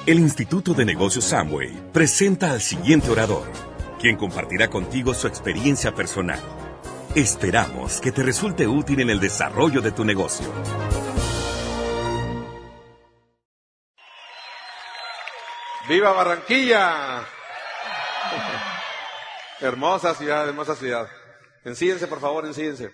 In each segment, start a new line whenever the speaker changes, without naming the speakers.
El Instituto de Negocios Amway presenta al siguiente orador, quien compartirá contigo su experiencia personal. Esperamos que te resulte útil en el desarrollo de tu negocio.
¡Viva Barranquilla! Hermosa ciudad, hermosa ciudad. Ensídense, por favor, ensídense.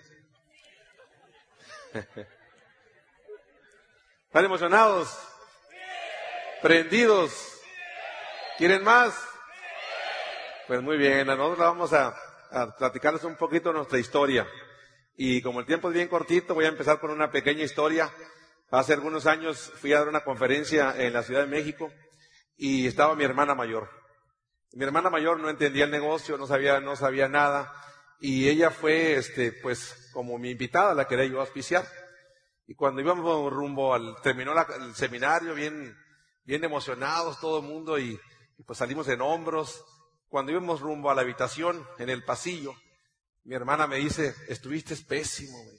¿Están emocionados? ¿Prendidos? ¿Quieren más? Pues muy bien, nosotros vamos a platicarles un poquito de nuestra historia. Y como el tiempo es bien cortito, voy a empezar con una pequeña historia. Hace algunos años fui a dar una conferencia en la Ciudad de México y estaba mi hermana mayor. Mi hermana mayor no entendía el negocio, no sabía nada. Y ella fue, pues, como mi invitada, la quería yo auspiciar. Y cuando íbamos rumbo terminó el seminario, bien emocionados todo el mundo y pues salimos en hombros. Cuando íbamos rumbo a la habitación, en el pasillo, mi hermana me dice, estuviste pésimo, güey.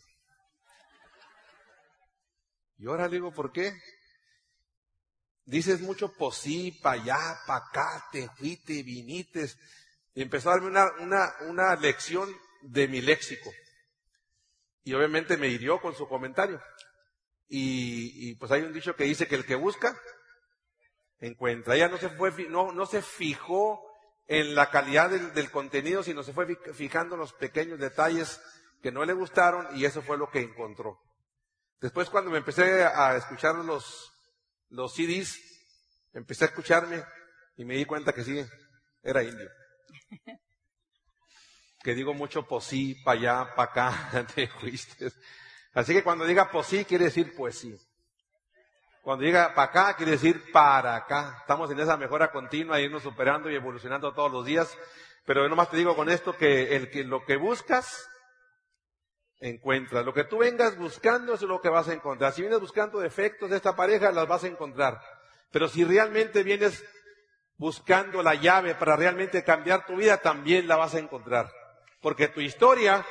Y ahora le digo, ¿por qué? Dices mucho posí, pa' allá, pa' acá, te fuiste, viniste. Y empezó a darme una lección de mi léxico. Y obviamente me hirió con su comentario. Y pues hay un dicho que dice que el que busca, encuentra. Ella no se fijó en la calidad del contenido, sino se fue fijando en los pequeños detalles que no le gustaron y eso fue lo que encontró. Después cuando me empecé a escuchar los CDs, empecé a escucharme y me di cuenta que sí, era indio. Que digo mucho posí, pa' allá, pa' acá, te fuiste. Así que cuando diga posí quiere decir pues sí. Cuando diga pa' acá quiere decir para acá. Estamos en esa mejora continua, irnos superando y evolucionando todos los días. Pero yo nomás te digo con esto que lo que buscas, encuentras. Lo que tú vengas buscando eso es lo que vas a encontrar. Si vienes buscando defectos de esta pareja, las vas a encontrar. Pero si realmente vienes buscando la llave para realmente cambiar tu vida, también la vas a encontrar. Porque tu historia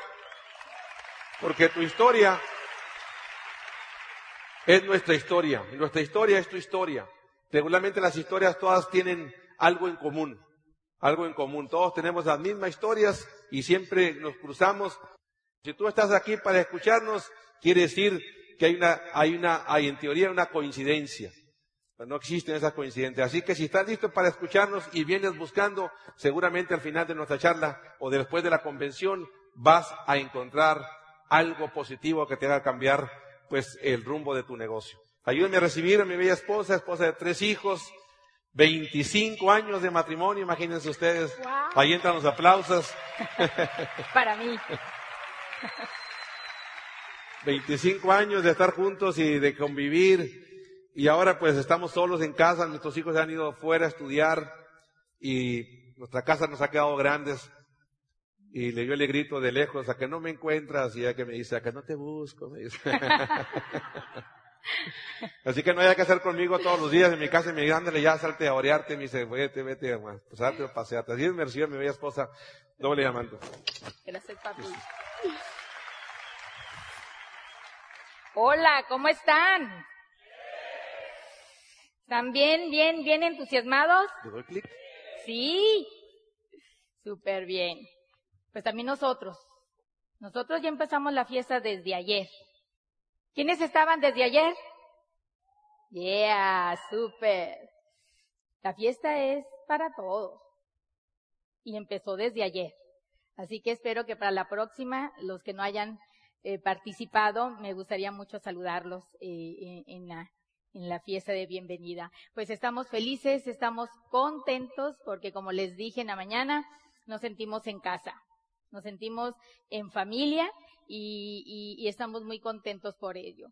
es nuestra historia. Y nuestra historia es tu historia. Regularmente las historias todas tienen algo en común. Algo en común. Todos tenemos las mismas historias y siempre nos cruzamos. Si tú estás aquí para escucharnos, quiere decir que hay en teoría una coincidencia. Pero no existen esas coincidencias. Así que si estás listo para escucharnos y vienes buscando, seguramente al final de nuestra charla o después de la convención vas a encontrar algo positivo que te haga cambiar pues el rumbo de tu negocio. Ayúdenme a recibir a mi bella esposa de 3 hijos, 25 años de matrimonio, imagínense ustedes.
Wow.
Ahí entran los aplausos.
Para mí.
25 años de estar juntos y de convivir. Y ahora pues estamos solos en casa, nuestros hijos se han ido fuera a estudiar y nuestra casa nos ha quedado grandes. Y yo le grito de lejos, a que no me encuentras, y ella que me dice, a que no te busco, me dice. Así que no hay que hacer conmigo todos los días en mi casa, y me dice, ándale ya, salte a orearte, me dice, vete, pues salte a pasearte. Así es, me recibe mi bella esposa, doble llamando.
Gracias, papi. Hola, ¿cómo están? ¿Están bien entusiasmados?
¿Le doy clic?
Sí, súper bien. Pues también nosotros ya empezamos la fiesta desde ayer. ¿Quiénes estaban desde ayer? Yeah, súper. La fiesta es para todos. Y empezó desde ayer. Así que espero que para la próxima, los que no hayan participado, me gustaría mucho saludarlos en la fiesta de bienvenida. Pues estamos felices, estamos contentos, porque como les dije en la mañana, nos sentimos en casa. Nos sentimos en familia y estamos muy contentos por ello.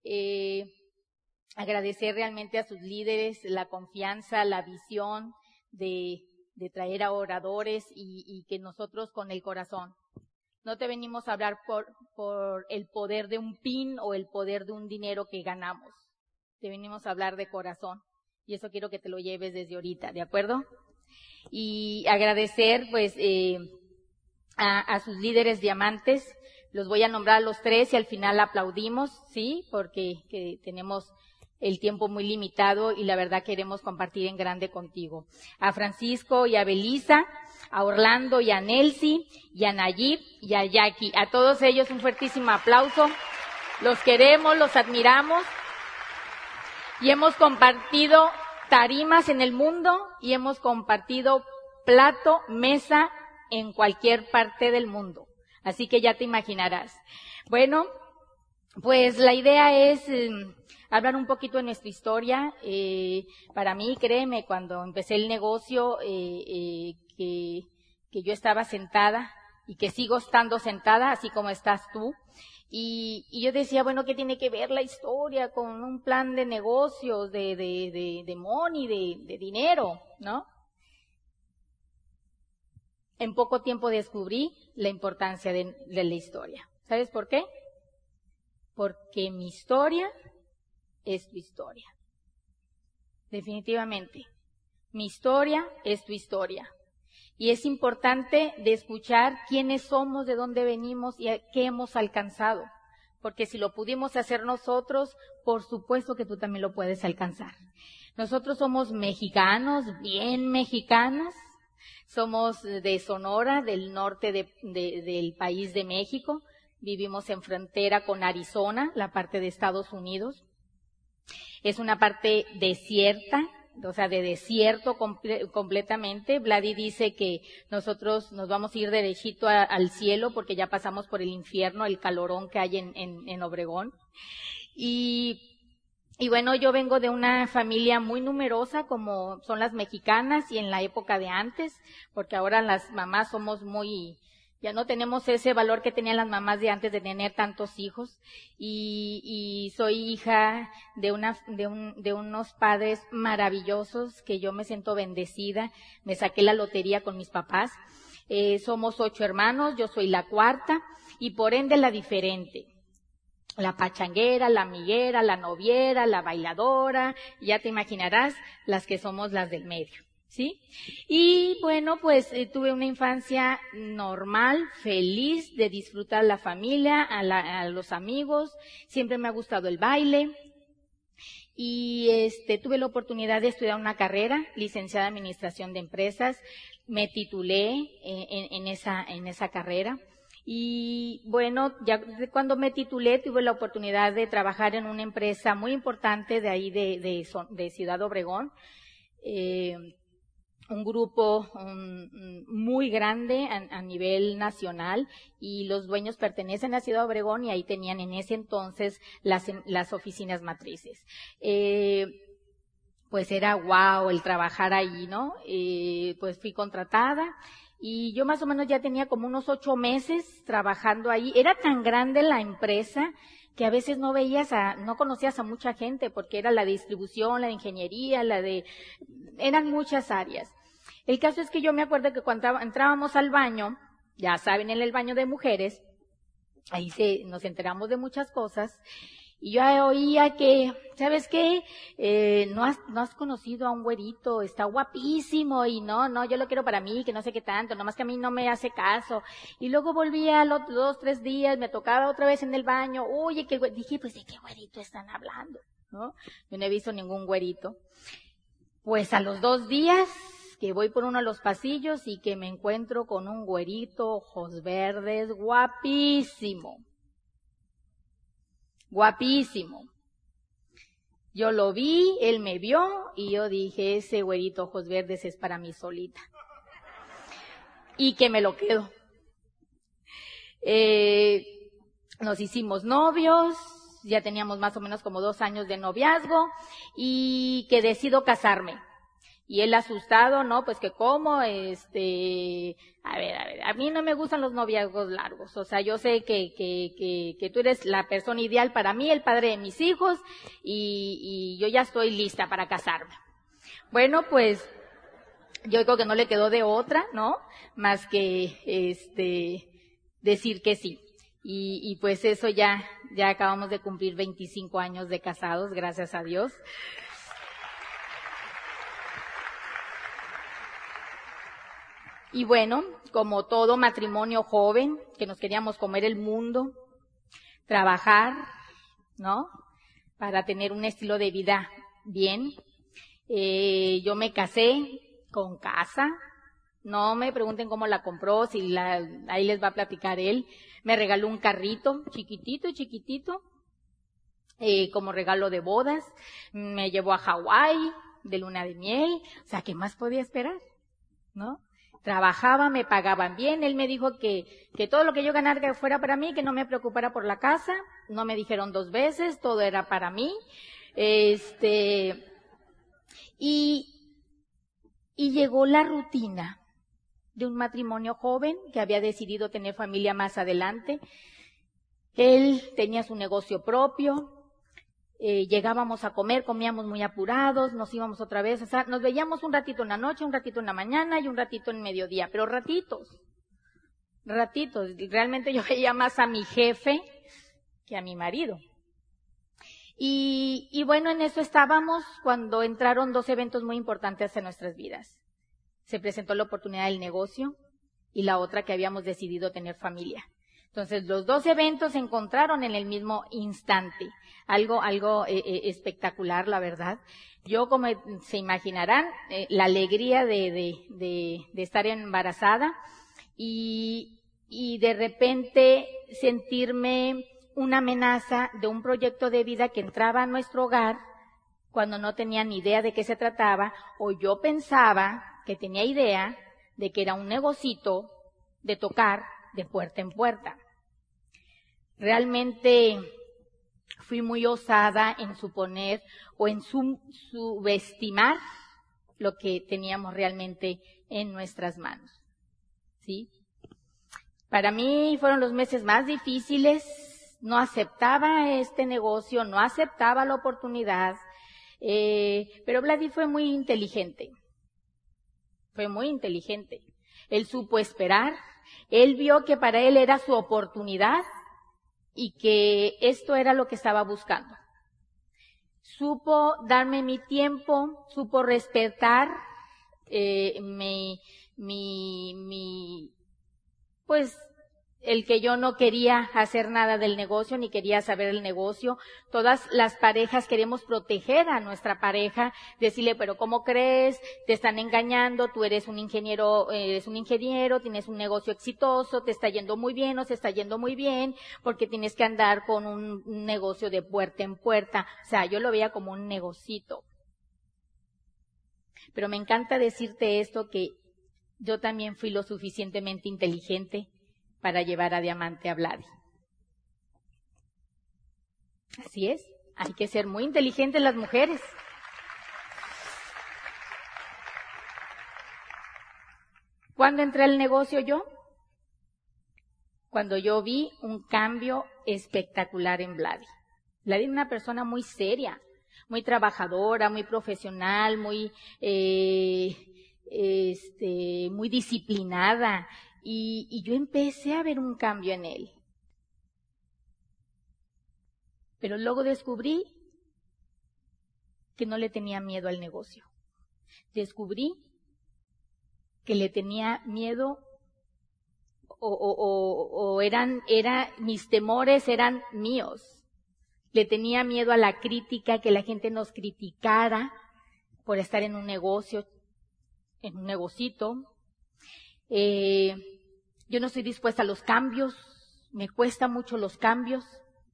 Agradecer realmente a sus líderes la confianza, la visión de traer a oradores y que nosotros con el corazón. No te venimos a hablar por el poder de un pin o el poder de un dinero que ganamos. Te venimos a hablar de corazón. Y eso quiero que te lo lleves desde ahorita, ¿de acuerdo? Y agradecer, pues, a sus líderes diamantes. Los voy a nombrar a los 3 y al final aplaudimos, ¿sí? Porque que tenemos el tiempo muy limitado y la verdad queremos compartir en grande contigo. A Francisco y a Belisa, a Orlando y a Nelcy y a Nayib y a Jackie. A todos ellos un fuertísimo aplauso. Los queremos, los admiramos y hemos compartido tarimas en el mundo y hemos compartido plato, mesa en cualquier parte del mundo. Así que ya te imaginarás. Bueno, pues la idea es hablar un poquito de nuestra historia. Para mí, créeme, cuando empecé el negocio, que yo estaba sentada y que sigo estando sentada, así como estás tú. Y yo decía, bueno, ¿qué tiene que ver la historia con un plan de negocios, de money, de dinero, ¿no? En poco tiempo descubrí la importancia de la historia. ¿Sabes por qué? Porque mi historia es tu historia. Definitivamente. Mi historia es tu historia. Y es importante de escuchar quiénes somos, de dónde venimos y qué hemos alcanzado. Porque si lo pudimos hacer nosotros, por supuesto que tú también lo puedes alcanzar. Nosotros somos mexicanos, bien mexicanas. Somos de Sonora, del norte del país de México. Vivimos en frontera con Arizona, la parte de Estados Unidos. Es una parte desierta, o sea, de desierto completamente. Vladi dice que nosotros nos vamos a ir derechito al cielo porque ya pasamos por el infierno, el calorón que hay en Obregón. Y bueno, yo vengo de una familia muy numerosa como son las mexicanas y en la época de antes, porque ahora las mamás somos ya no tenemos ese valor que tenían las mamás de antes de tener tantos hijos. Y soy hija de unos padres maravillosos que yo me siento bendecida. Me saqué la lotería con mis papás. Somos 8 hermanos, yo soy la cuarta y por ende la diferente. La pachanguera, la amiguera, la noviera, la bailadora, ya te imaginarás las que somos las del medio. ¿Sí? Y bueno, pues tuve una infancia normal, feliz de disfrutar la familia, a los amigos. Siempre me ha gustado el baile. Y tuve la oportunidad de estudiar una carrera, licenciada en Administración de Empresas. Me titulé en esa carrera. Y bueno, ya cuando me titulé tuve la oportunidad de trabajar en una empresa muy importante de ahí de Ciudad Obregón. Un grupo muy grande a nivel nacional y los dueños pertenecen a Ciudad Obregón y ahí tenían en ese entonces las oficinas matrices. Pues era wow el trabajar ahí, ¿no? Pues fui contratada y yo más o menos ya tenía como unos 8 meses trabajando ahí. Era tan grande la empresa que a veces no conocías a mucha gente porque era la distribución, la de ingeniería, eran muchas áreas. El caso es que yo me acuerdo que cuando entrábamos al baño, ya saben, en el baño de mujeres, ahí nos enteramos de muchas cosas, y yo oía que, ¿sabes qué? No has conocido a un güerito, está guapísimo, y no, yo lo quiero para mí, que no sé qué tanto, nomás que a mí no me hace caso. Y luego volvía a los 2-3 días, me tocaba otra vez en el baño, oye, dije, pues, ¿de qué güerito están hablando? ¿No? Yo no he visto ningún güerito. Pues a los 2 días, que voy por uno de los pasillos y que me encuentro con un güerito, ojos verdes, guapísimo. Guapísimo. Yo lo vi, él me vio y yo dije, ese güerito ojos verdes es para mí solita. Y que me lo quedo. Nos hicimos novios, ya teníamos más o menos como 2 años de noviazgo y que decido casarme. Y él asustado, ¿no? Pues que cómo, a ver, a mí no me gustan los noviazgos largos. O sea, yo sé que tú eres la persona ideal para mí, el padre de mis hijos, y yo ya estoy lista para casarme. Bueno, pues, yo creo que no le quedó de otra, ¿no? Más que, decir que sí. Y pues eso ya acabamos de cumplir 25 años de casados, gracias a Dios. Y bueno, como todo matrimonio joven, que nos queríamos comer el mundo, trabajar, ¿no? para tener un estilo de vida bien. Yo me casé con casa. No me pregunten cómo la compró, ahí les va a platicar él. Me regaló un carrito chiquitito, como regalo de bodas. Me llevó a Hawái de luna de miel. O sea, ¿qué más podía esperar? ¿No? Trabajaba, me pagaban bien. Él me dijo que todo lo que yo ganara fuera para mí, que no me preocupara por la casa. No me dijeron 2 veces, todo era para mí. Y llegó la rutina de un matrimonio joven que había decidido tener familia más adelante. Él tenía su negocio propio. Llegábamos a comer, comíamos muy apurados, nos íbamos otra vez, o sea, nos veíamos un ratito en la noche, un ratito en la mañana y un ratito en mediodía, pero ratitos. Realmente yo veía más a mi jefe que a mi marido. Y bueno, en eso estábamos cuando entraron 2 eventos muy importantes en nuestras vidas. Se presentó la oportunidad del negocio y la otra que habíamos decidido tener familia. Entonces, los 2 eventos se encontraron en el mismo instante. Algo espectacular, la verdad. Yo, como se imaginarán, la alegría de estar embarazada y de repente sentirme una amenaza de un proyecto de vida que entraba a nuestro hogar cuando no tenía ni idea de qué se trataba, o yo pensaba que tenía idea de que era un negocito de tocar de puerta en puerta. Realmente fui muy osada en suponer o en subestimar lo que teníamos realmente en nuestras manos. ¿Sí? Para mí fueron los meses más difíciles. No aceptaba este negocio, no aceptaba la oportunidad, pero Vladi fue muy inteligente. Él supo esperar, él vio que para él era su oportunidad y que esto era lo que estaba buscando. Supo darme mi tiempo, supo respetar pues el que yo no quería hacer nada del negocio, ni quería saber el negocio. Todas las parejas queremos proteger a nuestra pareja, decirle, pero ¿cómo crees? Te están engañando, tú eres un ingeniero, tienes un negocio exitoso, te está yendo muy bien o se está yendo muy bien, porque tienes que andar con un negocio de puerta en puerta. O sea, yo lo veía como un negocito. Pero me encanta decirte esto, que yo también fui lo suficientemente inteligente para llevar a diamante a Vladi. Así es, hay que ser muy inteligentes las mujeres. ¿Cuándo entré al negocio yo? Cuando yo vi un cambio espectacular en Vladi. Vladi era una persona muy seria, muy trabajadora, muy profesional, muy disciplinada. Y yo empecé a ver un cambio en él. Pero luego descubrí que no le tenía miedo al negocio. Descubrí que le tenía miedo mis temores eran míos. Le tenía miedo a la crítica, que la gente nos criticara por estar en un negocio, en un negocito. Yo no estoy dispuesta a los cambios, me cuesta mucho los cambios,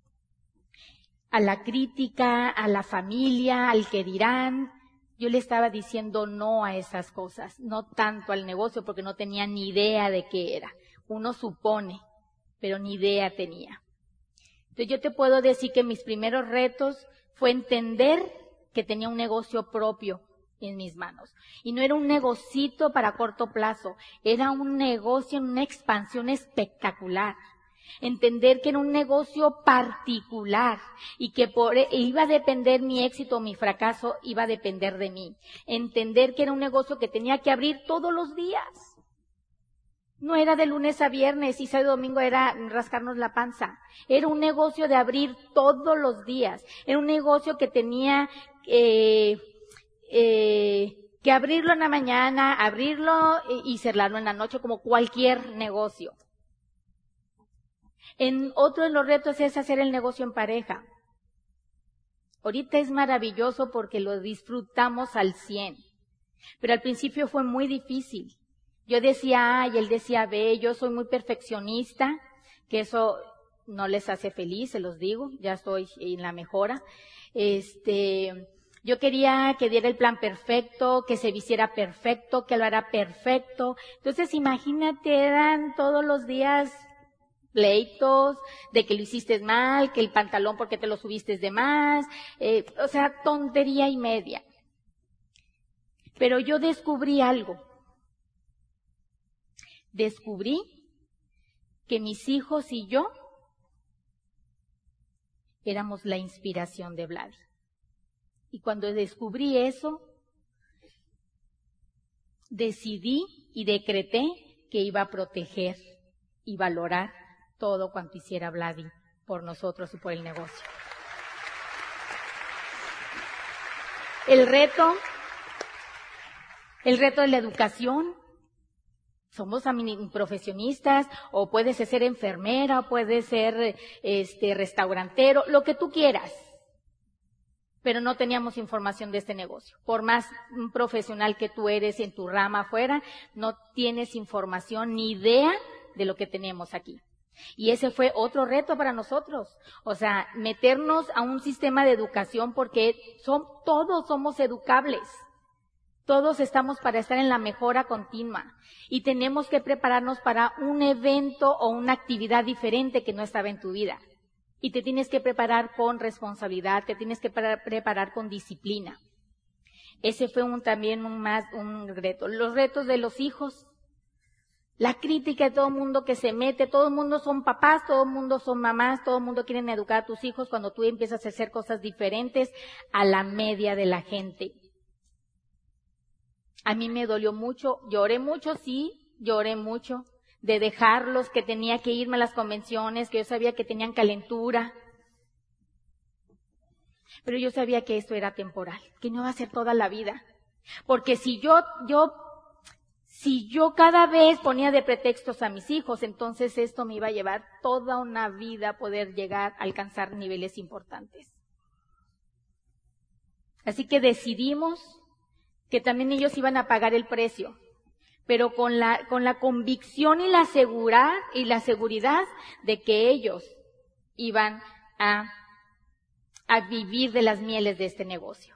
a la crítica, a la familia, al que dirán. Yo le estaba diciendo no a esas cosas, no tanto al negocio, porque no tenía ni idea de qué era. Uno supone, pero ni idea tenía. Entonces yo te puedo decir que mis primeros retos fue entender que tenía un negocio propio en mis manos. Y no era un negocito para corto plazo, era un negocio en una expansión espectacular. Entender que era un negocio particular y que iba a depender mi éxito o mi fracaso, iba a depender de mí. Entender que era un negocio que tenía que abrir todos los días. No era de lunes a viernes y sábado y domingo era rascarnos la panza. Era un negocio de abrir todos los días. Era un negocio que tenía que abrirlo en la mañana, abrirlo y cerrarlo en la noche, como cualquier negocio. Otro de los retos es hacer el negocio en pareja. Ahorita es maravilloso porque lo disfrutamos al 100. Pero al principio fue muy difícil. Yo decía A y él decía B, yo soy muy perfeccionista, que eso no les hace feliz, se los digo, ya estoy en la mejora. Yo quería que diera el plan perfecto, que se vistiera perfecto, que lo hará perfecto. Entonces imagínate, eran todos los días pleitos de que lo hiciste mal, que el pantalón porque te lo subiste de más, o sea, tontería y media. Pero yo descubrí algo. Descubrí que mis hijos y yo éramos la inspiración de Vladi. Y cuando descubrí eso, decidí y decreté que iba a proteger y valorar todo cuanto hiciera Vladi por nosotros y por el negocio. El reto de la educación. Somos profesionistas, o puedes ser enfermera, o puedes ser restaurantero, lo que tú quieras. Pero no teníamos información de este negocio. Por más profesional que tú eres en tu rama afuera, no tienes información ni idea de lo que tenemos aquí. Y ese fue otro reto para nosotros. O sea, meternos a un sistema de educación porque todos somos educables. Todos estamos para estar en la mejora continua y tenemos que prepararnos para un evento o una actividad diferente que no estaba en tu vida. Y te tienes que preparar con responsabilidad, te tienes que preparar con disciplina. Ese fue también un reto. Los retos de los hijos, la crítica de todo el mundo que se mete, todo el mundo son papás, todo el mundo son mamás, todo el mundo quiere educar a tus hijos cuando tú empiezas a hacer cosas diferentes a la media de la gente. A mí me dolió mucho, lloré mucho, de dejarlos, que tenía que irme a las convenciones, que yo sabía que tenían calentura. Pero yo sabía que esto era temporal, que no iba a ser toda la vida. Porque si yo cada vez ponía de pretextos a mis hijos, entonces esto me iba a llevar toda una vida a poder llegar a alcanzar niveles importantes. Así que decidimos que también ellos iban a pagar el precio, pero con la convicción y la seguridad de que ellos iban a vivir de las mieles de este negocio.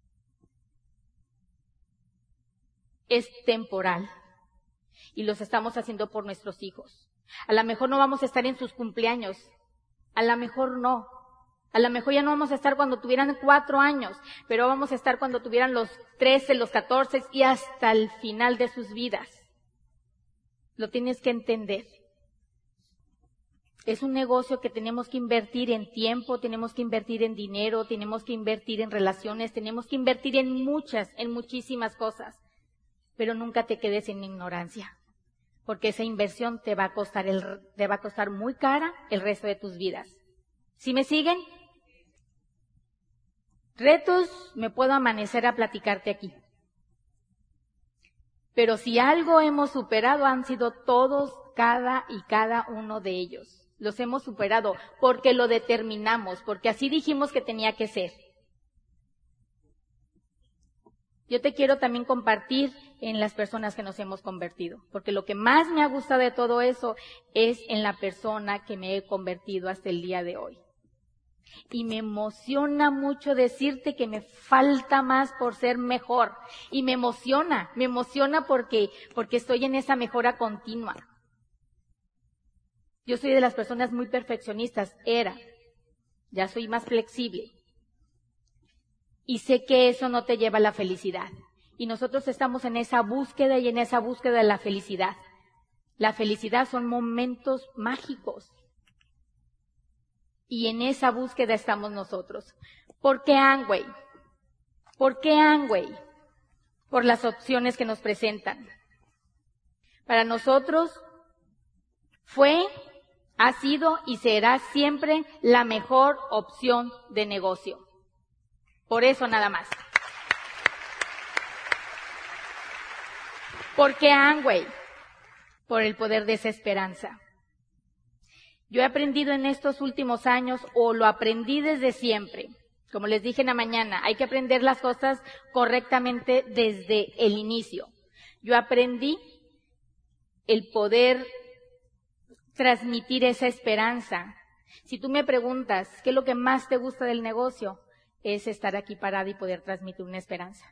Es temporal y los estamos haciendo por nuestros hijos. A lo mejor no vamos a estar en sus cumpleaños, a lo mejor no. A lo mejor ya no vamos a estar cuando tuvieran 4 años, pero vamos a estar cuando tuvieran los 13, los 14 y hasta el final de sus vidas. Lo tienes que entender. Es un negocio que tenemos que invertir en tiempo, tenemos que invertir en dinero, tenemos que invertir en relaciones, tenemos que invertir en muchísimas cosas. Pero nunca te quedes en ignorancia, porque esa inversión te va a costar muy cara el resto de tus vidas. ¿Sí me siguen? Retos, me puedo amanecer a platicarte aquí. Pero si algo hemos superado han sido todos, cada uno de ellos. Los hemos superado porque lo determinamos, porque así dijimos que tenía que ser. Yo te quiero también compartir en las personas que nos hemos convertido, porque lo que más me ha gustado de todo eso es en la persona que me he convertido hasta el día de hoy. Y me emociona mucho decirte que me falta más por ser mejor. Y me emociona porque estoy en esa mejora continua. Yo soy de las personas muy perfeccionistas, ya soy más flexible. Y sé que eso no te lleva a la felicidad. Y nosotros estamos en esa búsqueda y en esa búsqueda de la felicidad. La felicidad son momentos mágicos. Y en esa búsqueda estamos nosotros. ¿Por qué Amway? ¿Por qué Amway? Por las opciones que nos presentan. Para nosotros ha sido y será siempre la mejor opción de negocio. Por eso nada más. ¿Por qué Amway? Por el poder de esa esperanza. Yo he aprendido en estos últimos años, o lo aprendí desde siempre, Como les dije en la mañana, hay que aprender las cosas correctamente desde el inicio. Yo aprendí el poder transmitir esa esperanza. Si tú me preguntas, ¿qué es lo que más te gusta del negocio? Es estar aquí parada y poder transmitir una esperanza.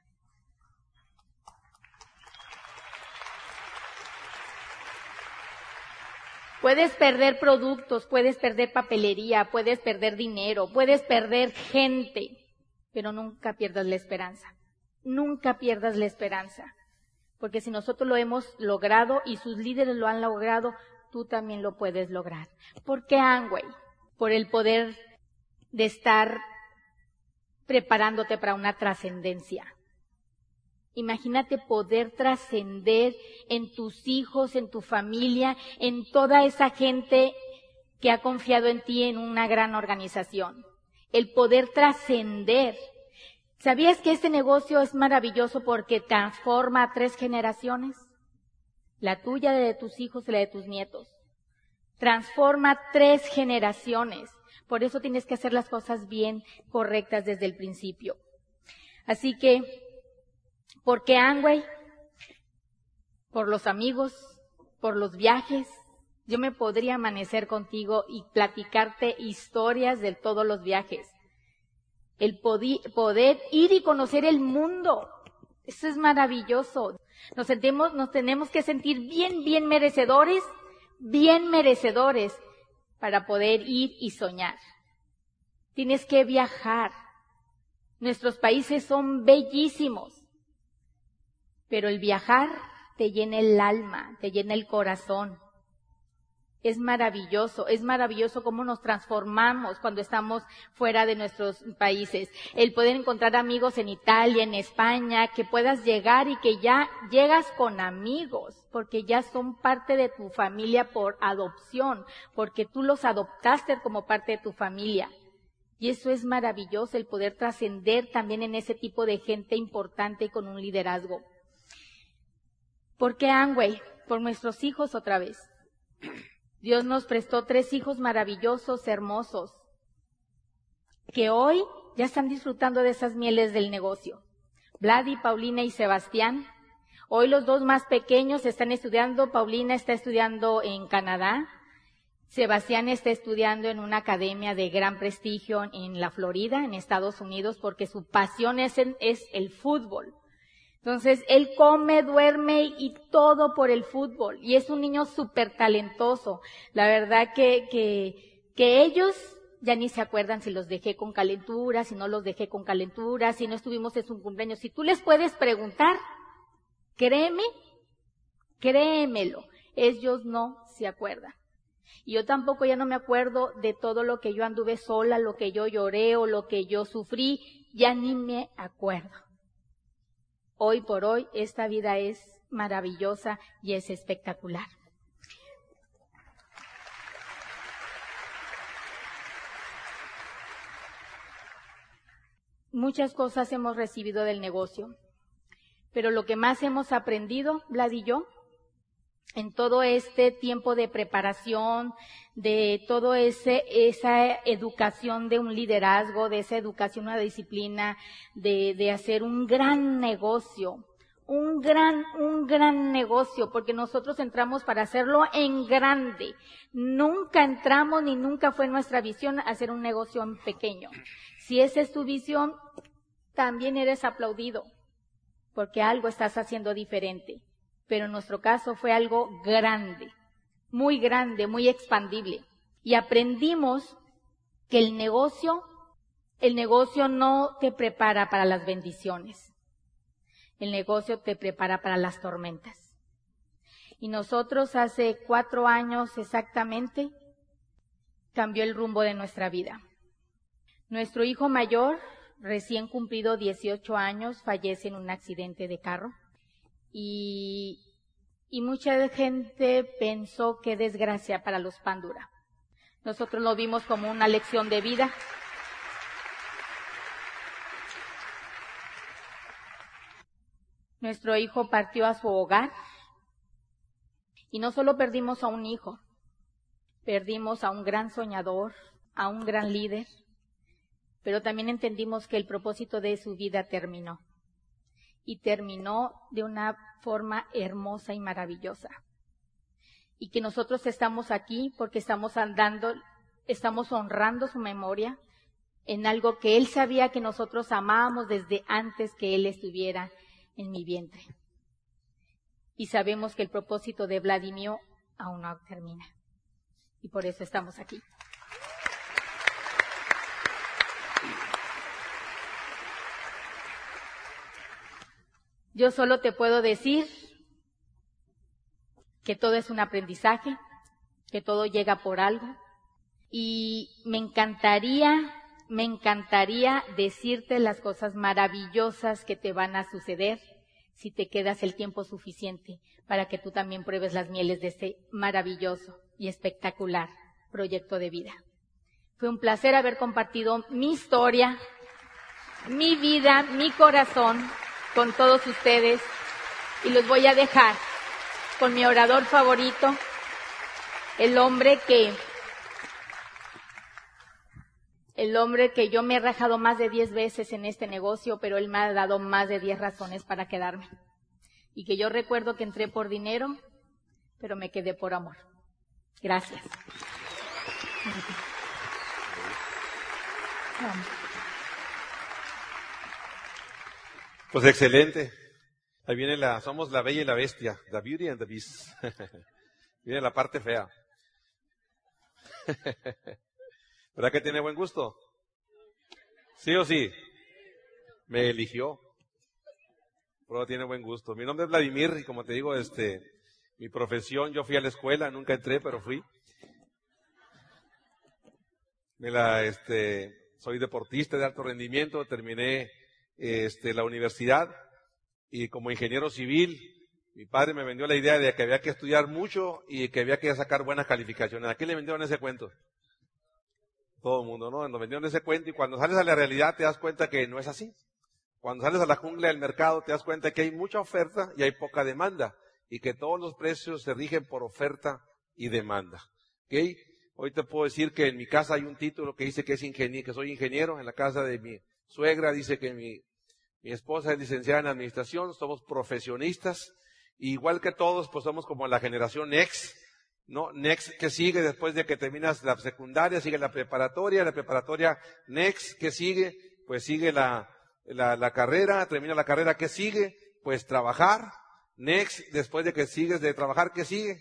Puedes perder productos, puedes perder papelería, puedes perder dinero, puedes perder gente, pero nunca pierdas la esperanza. Nunca pierdas la esperanza. Porque si nosotros lo hemos logrado y sus líderes lo han logrado, tú también lo puedes lograr. ¿Por qué Amway? Por el poder de estar preparándote para una trascendencia. Imagínate poder trascender en tus hijos, en tu familia, en toda esa gente que ha confiado en ti en una gran organización. El poder trascender. ¿Sabías que este negocio es maravilloso porque transforma a 3 generaciones? La tuya, la de tus hijos y la de tus nietos. Transforma 3 generaciones. Por eso tienes que hacer las cosas bien correctas desde el principio. Así que, ¿por qué Amway? Por los amigos, por los viajes. Yo me podría amanecer contigo y platicarte historias de todos los viajes. El poder ir y conocer el mundo. Eso es maravilloso. Nos tenemos que sentir bien merecedores para poder ir y soñar. Tienes que viajar. Nuestros países son bellísimos. Pero el viajar te llena el alma, te llena el corazón. Es maravilloso cómo nos transformamos cuando estamos fuera de nuestros países. El poder encontrar amigos en Italia, en España, que puedas llegar y que ya llegas con amigos, porque ya son parte de tu familia por adopción, porque tú los adoptaste como parte de tu familia. Y eso es maravilloso, el poder trascender también en ese tipo de gente importante y con un liderazgo. ¿Por qué Amway? Por nuestros hijos otra vez. Dios nos prestó 3 hijos maravillosos, hermosos, que hoy ya están disfrutando de esas mieles del negocio. Vladi, Paulina y Sebastián. Hoy los 2 más pequeños están estudiando. Paulina está estudiando en Canadá. Sebastián está estudiando en una academia de gran prestigio en la Florida, en Estados Unidos, porque su pasión es el fútbol. Entonces, él come, duerme y todo por el fútbol. Y es un niño súper talentoso. La verdad que ellos ya ni se acuerdan si los dejé con calentura, si no los dejé con calentura, si no estuvimos en su cumpleaños. Si tú les puedes preguntar, créemelo, ellos no se acuerdan. Y yo tampoco ya no me acuerdo de todo lo que yo anduve sola, lo que yo lloré o lo que yo sufrí, ya ni me acuerdo. Hoy por hoy, esta vida es maravillosa y es espectacular. Muchas cosas hemos recibido del negocio, pero lo que más hemos aprendido, Vlad y yo, en todo este tiempo de preparación, de todo esa educación de un liderazgo, de esa educación, una disciplina, de hacer un gran negocio, un gran negocio, porque nosotros entramos para hacerlo en grande. Nunca entramos ni nunca fue nuestra visión hacer un negocio en pequeño. Si esa es tu visión, también eres aplaudido, porque algo estás haciendo diferente. Pero en nuestro caso fue algo grande, muy expandible. Y aprendimos que el negocio no te prepara para las bendiciones. El negocio te prepara para las tormentas. Y nosotros hace 4 años exactamente cambió el rumbo de nuestra vida. Nuestro hijo mayor, recién cumplido 18 años, fallece en un accidente de carro. Y mucha gente pensó qué desgracia para los Pandura. Nosotros lo vimos como una lección de vida. Nuestro hijo partió a su hogar y no solo perdimos a un hijo, perdimos a un gran soñador, a un gran líder, pero también entendimos que el propósito de su vida terminó. Y terminó de una forma hermosa y maravillosa. Y que nosotros estamos aquí porque estamos honrando su memoria en algo que él sabía que nosotros amábamos desde antes que él estuviera en mi vientre. Y sabemos que el propósito de Vladimir aún no termina. Y por eso estamos aquí. Yo solo te puedo decir que todo es un aprendizaje, que todo llega por algo. Y me encantaría decirte las cosas maravillosas que te van a suceder si te quedas el tiempo suficiente para que tú también pruebes las mieles de este maravilloso y espectacular proyecto de vida. Fue un placer haber compartido mi historia, mi vida, mi corazón con todos ustedes y los voy a dejar con mi orador favorito, el hombre que yo me he rajado más de 10 veces en este negocio, pero él me ha dado más de 10 razones para quedarme. Y que yo recuerdo que entré por dinero, pero me quedé por amor. Gracias.
Pues excelente. Ahí viene somos la bella y la bestia, the beauty and the beast. Viene la parte fea. ¿Verdad que tiene buen gusto? ¿Sí o sí? Me eligió. Pero tiene buen gusto. Mi nombre es Vladimir y como te digo, mi profesión, yo fui a la escuela, nunca entré, pero fui. Soy deportista de alto rendimiento, terminé la universidad y como ingeniero civil, mi padre me vendió la idea de que había que estudiar mucho y que había que sacar buenas calificaciones. ¿A quién le vendieron ese cuento? Todo el mundo, ¿no? Nos vendieron ese cuento y cuando sales a la realidad te das cuenta que no es así. Cuando sales a la jungla del mercado te das cuenta que hay mucha oferta y hay poca demanda y que todos los precios se rigen por oferta y demanda. ¿Okay? Hoy te puedo decir que en mi casa hay un título que dice que soy ingeniero. En la casa de mi suegra dice que mi esposa es licenciada en administración, somos profesionistas. Y igual que todos, pues somos como la generación Next, ¿no? Next que sigue después de que terminas la secundaria, sigue la preparatoria Next que sigue, pues sigue la carrera, termina la carrera, ¿qué sigue? Pues trabajar. Next, después de que sigues de trabajar, ¿qué sigue?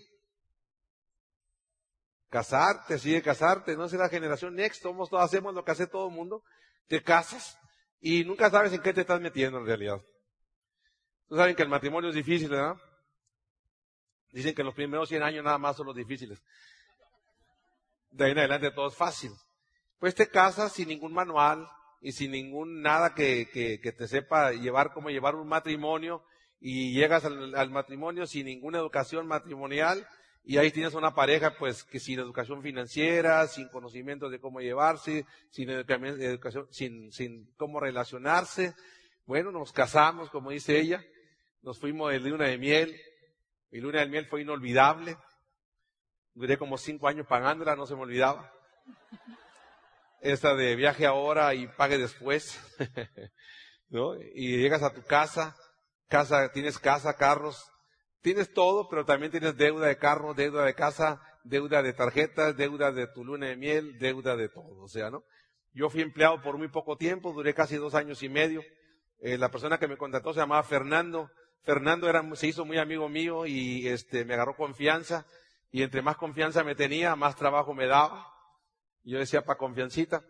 Casarte, no es la generación Next, todos hacemos lo que hace todo el mundo, te casas y nunca sabes en qué te estás metiendo en realidad. Ustedes saben que el matrimonio es difícil, ¿verdad? Dicen que los primeros 100 años nada más son los difíciles. De ahí en adelante todo es fácil. Pues te casas sin ningún manual y sin ningún nada que te sepa cómo llevar un matrimonio y llegas al matrimonio sin ninguna educación matrimonial y ahí tienes una pareja pues que sin educación financiera, sin conocimiento de cómo llevarse, sin educación, sin cómo relacionarse. Bueno, nos casamos, como dice ella, nos fuimos de luna de miel. Mi luna de miel fue inolvidable. Duré como 5 años pagándola, no se me olvidaba. Esta de viaje ahora y pague después. ¿No? Y llegas a tu tienes casa, carros, tienes todo, pero también tienes deuda de carro, deuda de casa, deuda de tarjetas, deuda de tu luna de miel, deuda de todo, o sea, ¿no? Yo fui empleado por muy poco tiempo, duré casi 2 años y medio. La persona que me contrató se llamaba Fernando. Fernando se hizo muy amigo mío y me agarró confianza y entre más confianza me tenía, más trabajo me daba. Yo decía pa' confiancita.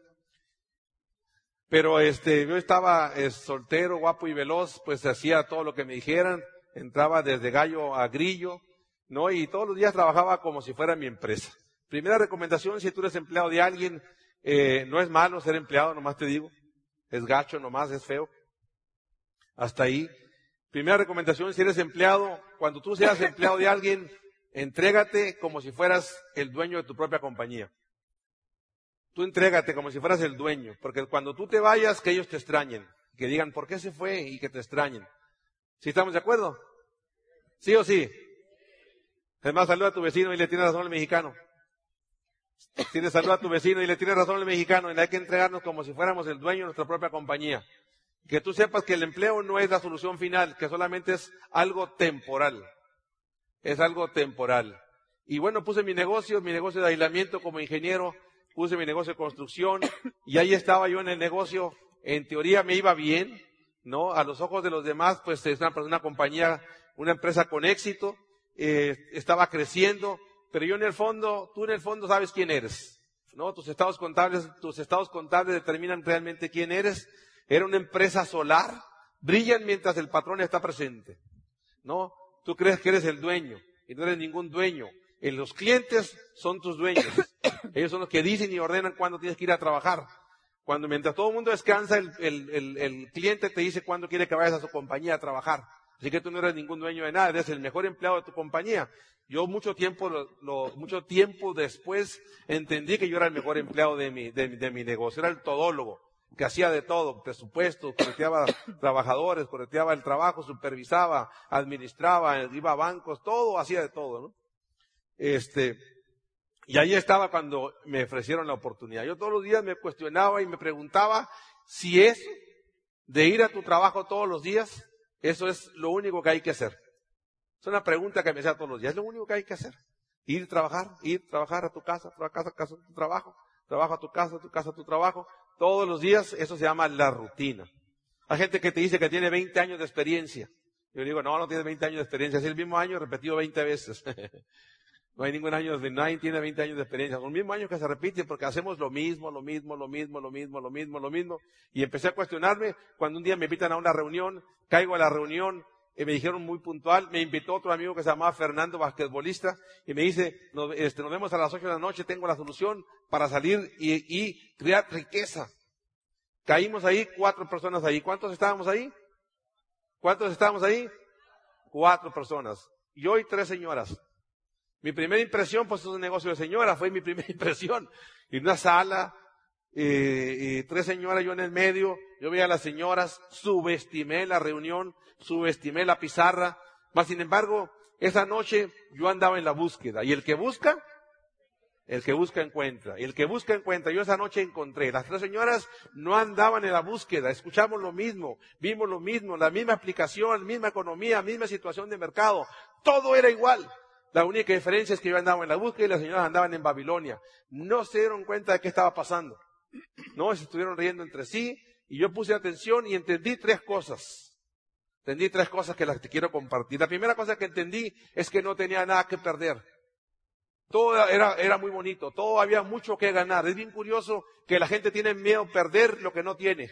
Pero yo estaba soltero, guapo y veloz, pues hacía todo lo que me dijeran, entraba desde gallo a grillo, ¿no? Y todos los días trabajaba como si fuera mi empresa. Primera recomendación, si tú eres empleado de alguien, no es malo ser empleado, nomás te digo. Es gacho nomás, es feo. Hasta ahí. Primera recomendación, si eres empleado, cuando tú seas empleado de alguien, entrégate como si fueras el dueño de tu propia compañía. Tú entrégate como si fueras el dueño, porque cuando tú te vayas, que ellos te extrañen, que digan, ¿por qué se fue? Y que te extrañen. ¿Sí estamos de acuerdo? ¿Sí o sí? Es más, saluda a tu vecino y le tiene razón al mexicano. Tienes salud a tu vecino y le tienes razón al mexicano, y hay que entregarnos como si fuéramos el dueño de nuestra propia compañía. Que tú sepas que el empleo no es la solución final, que solamente es algo temporal. Es algo temporal. Y bueno, puse mi negocio de aislamiento como ingeniero, puse mi negocio de construcción, y ahí estaba yo en el negocio. En teoría me iba bien, ¿no? A los ojos de los demás, pues es una compañía, una empresa con éxito, estaba creciendo, pero yo en el fondo, tú en el fondo sabes quién eres, ¿no? Tus estados contables determinan realmente quién eres. Era una empresa solar, brillan mientras el patrón está presente, ¿no? Tú crees que eres el dueño, y no eres ningún dueño. Los clientes son tus dueños. Ellos son los que dicen y ordenan cuándo tienes que ir a trabajar. Mientras todo el mundo descansa, el cliente te dice cuándo quiere que vayas a su compañía a trabajar. Así que tú no eres ningún dueño de nada, eres el mejor empleado de tu compañía. Yo mucho tiempo después entendí que yo era el mejor empleado de mi negocio, era el todólogo, que hacía de todo, presupuestos, correteaba trabajadores, correteaba el trabajo, supervisaba, administraba, iba a bancos, todo, hacía de todo, ¿no? Y ahí estaba cuando me ofrecieron la oportunidad. Yo todos los días me cuestionaba y me preguntaba si eso de ir a tu trabajo todos los días, eso es lo único que hay que hacer. Es una pregunta que me hacía todos los días. Es lo único que hay que hacer. Ir a trabajar a tu casa, a tu trabajo, trabajo a tu casa, a tu trabajo. Todos los días, eso se llama la rutina. Hay gente que te dice que tiene 20 años de experiencia. Yo digo, no tiene 20 años de experiencia. Es el mismo año repetido 20 veces. No hay ningún año, nadie tiene 20 años de experiencia. Son los mismos años que se repiten porque hacemos lo mismo. Y empecé a cuestionarme cuando un día me invitan a una reunión, caigo a la reunión, y me dijeron muy puntual, me invitó otro amigo que se llamaba Fernando, basquetbolista, y me dice, nos vemos a las 8 de la noche, tengo la solución para salir y crear riqueza. Caímos ahí, 4 personas ahí. ¿Cuántos estábamos ahí? 4 personas. Yo y 3 señoras. Mi primera impresión, pues es un negocio de señora, fue mi primera impresión. Y una sala, y 3 señoras, yo en el medio, yo veía a las señoras, subestimé la reunión, subestimé la pizarra, mas sin embargo, esa noche yo andaba en la búsqueda, y el que busca encuentra, y el que busca encuentra. Yo esa noche encontré, las 3 señoras no andaban en la búsqueda, escuchamos lo mismo, vimos lo mismo, la misma aplicación, misma economía, misma situación de mercado, todo era igual. La única diferencia es que yo andaba en la búsqueda y las señoras andaban en Babilonia. No se dieron cuenta de qué estaba pasando. No, se estuvieron riendo entre sí y yo puse atención y entendí 3 cosas. Entendí 3 cosas que las te quiero compartir. La primera cosa que entendí es que no tenía nada que perder. Todo era muy bonito, todo había mucho que ganar. Es bien curioso que la gente tiene miedo a perder lo que no tiene.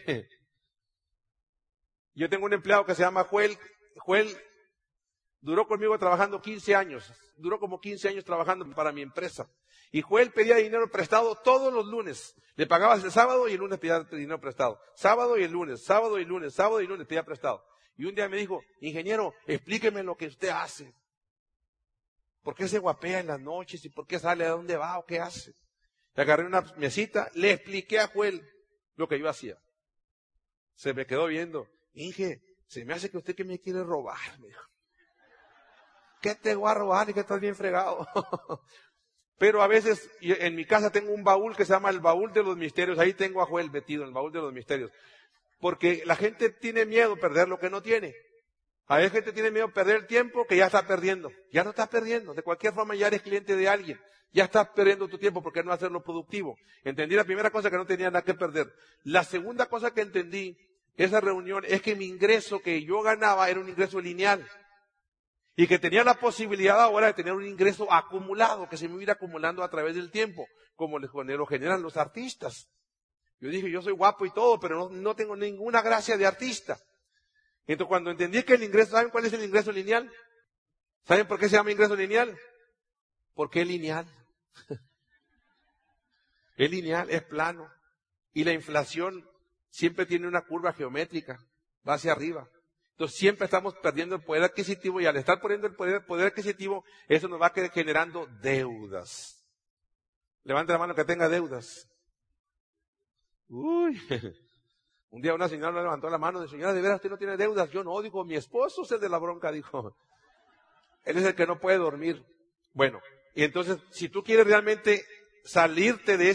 Yo tengo un empleado que se llama Joel. Joel duró conmigo trabajando 15 años. Duró como 15 años trabajando para mi empresa. Y Joel pedía dinero prestado todos los lunes. Le pagabas el sábado y el lunes pedía dinero prestado. Sábado y el lunes, sábado y lunes, sábado y lunes pedía prestado. Y un día me dijo, ingeniero, explíqueme lo que usted hace. ¿Por qué se guapea en las noches? ¿Y por qué sale? ¿A dónde va? ¿O qué hace? Le agarré una mesita, le expliqué a Joel lo que yo hacía. Se me quedó viendo. Inge, se me hace que usted que me quiere robar, me dijo. ¿Qué te voy a robar y que estás bien fregado? Pero a veces, en mi casa tengo un baúl que se llama el baúl de los misterios. Ahí tengo a Joel metido en el baúl de los misterios. Porque la gente tiene miedo a perder lo que no tiene. A veces gente tiene miedo a perder el tiempo que ya está perdiendo. Ya no estás perdiendo. De cualquier forma ya eres cliente de alguien. Ya estás perdiendo tu tiempo porque no hacerlo productivo. Entendí la primera cosa, que no tenía nada que perder. La segunda cosa que entendí, esa reunión, es que mi ingreso que yo ganaba era un ingreso lineal. Y que tenía la posibilidad ahora de tener un ingreso acumulado, que se me iba acumulando a través del tiempo, como lo generan los artistas. Yo dije, yo soy guapo y todo, pero no tengo ninguna gracia de artista. Entonces cuando entendí que el ingreso, ¿saben cuál es el ingreso lineal? ¿Saben por qué se llama ingreso lineal? Porque es lineal. Es lineal, es plano. Y la inflación siempre tiene una curva geométrica, va hacia arriba. Entonces siempre estamos perdiendo el poder adquisitivo y al estar perdiendo el poder adquisitivo, eso nos va generando deudas. Levante la mano que tenga deudas. Uy, un día una señora me levantó la mano y dijo, señora, ¿de veras usted no tiene deudas? Yo no, dijo, mi esposo es el de la bronca, dijo. Él es el que no puede dormir. Bueno, y entonces, si tú quieres realmente salirte de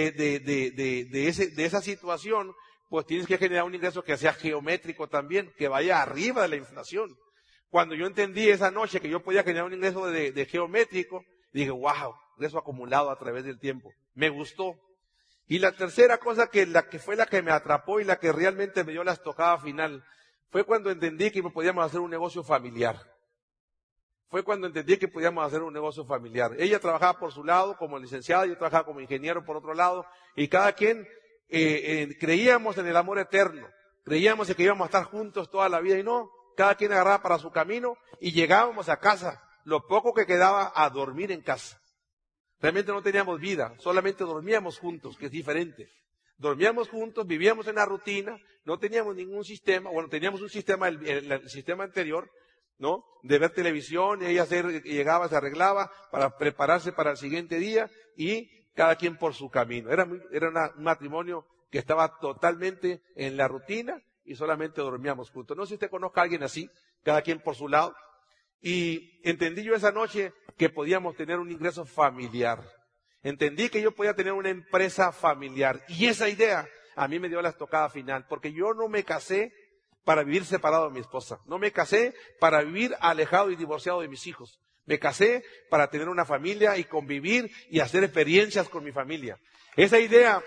esa situación, pues tienes que generar un ingreso que sea geométrico también, que vaya arriba de la inflación. Cuando yo entendí esa noche que yo podía generar un ingreso de geométrico, dije, wow, ingreso acumulado a través del tiempo. Me gustó. Y la tercera cosa que fue la que me atrapó y la que realmente me dio la estocada final, fue cuando entendí que podíamos hacer un negocio familiar. Fue cuando entendí que podíamos hacer un negocio familiar. Ella trabajaba por su lado como licenciada, yo trabajaba como ingeniero por otro lado, y cada quien creíamos en el amor eterno, creíamos en que íbamos a estar juntos toda la vida, y no, cada quien agarraba para su camino, y llegábamos a casa, lo poco que quedaba a dormir en casa. Realmente no teníamos vida, solamente dormíamos juntos, que es diferente. Dormíamos juntos, vivíamos en la rutina, no teníamos ningún sistema, bueno, teníamos un sistema, el sistema anterior, ¿no? De ver televisión, ella llegaba, se arreglaba para prepararse para el siguiente día y cada quien por su camino. Era un matrimonio que estaba totalmente en la rutina y solamente dormíamos juntos. No sé si usted conozca a alguien así, cada quien por su lado. Y entendí yo esa noche que podíamos tener un ingreso familiar. Entendí que yo podía tener una empresa familiar. Y esa idea a mí me dio la estocada final, porque yo no me casé para vivir separado de mi esposa. No me casé para vivir alejado y divorciado de mis hijos. Me casé para tener una familia y convivir y hacer experiencias con mi familia. Esa idea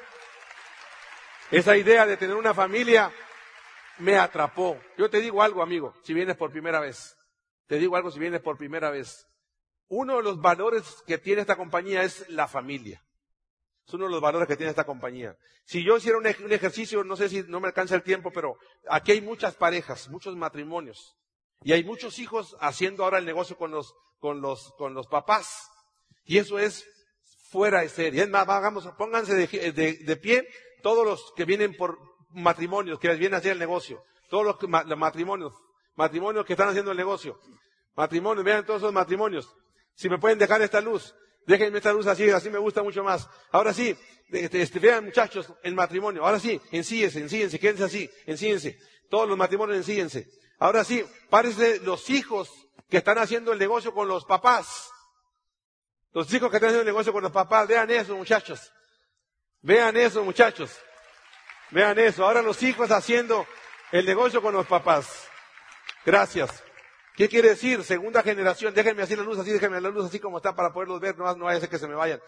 de tener una familia me atrapó. Yo te digo algo, amigo, si vienes por primera vez. Te digo algo si vienes por primera vez. Uno de los valores que tiene esta compañía es la familia. Es uno de los valores que tiene esta compañía. Si yo hiciera un ejercicio, no sé si no me alcanza el tiempo, pero aquí hay muchas parejas, muchos matrimonios. Y hay muchos hijos haciendo ahora el negocio con los papás. Y eso es fuera de serie. Es más, pónganse de pie todos los que vienen por matrimonios, que les vienen a hacer el negocio. Todos los matrimonios que están haciendo el negocio. Matrimonios, vean todos esos matrimonios. Si me pueden dejar esta luz. Déjenme esta luz así me gusta mucho más. Ahora sí, vean muchachos, el matrimonio. Ahora sí, ensíense, quédense así, ensíense. Todos los matrimonios ensíense. Ahora sí, párense los hijos que están haciendo el negocio con los papás. Los hijos que están haciendo el negocio con los papás, vean eso, muchachos. Vean eso, muchachos. Vean eso. Ahora los hijos haciendo el negocio con los papás. Gracias. ¿Qué quiere decir? Segunda generación. Déjenme así la luz así como está para poderlos ver, no vaya a ser que se me vayan.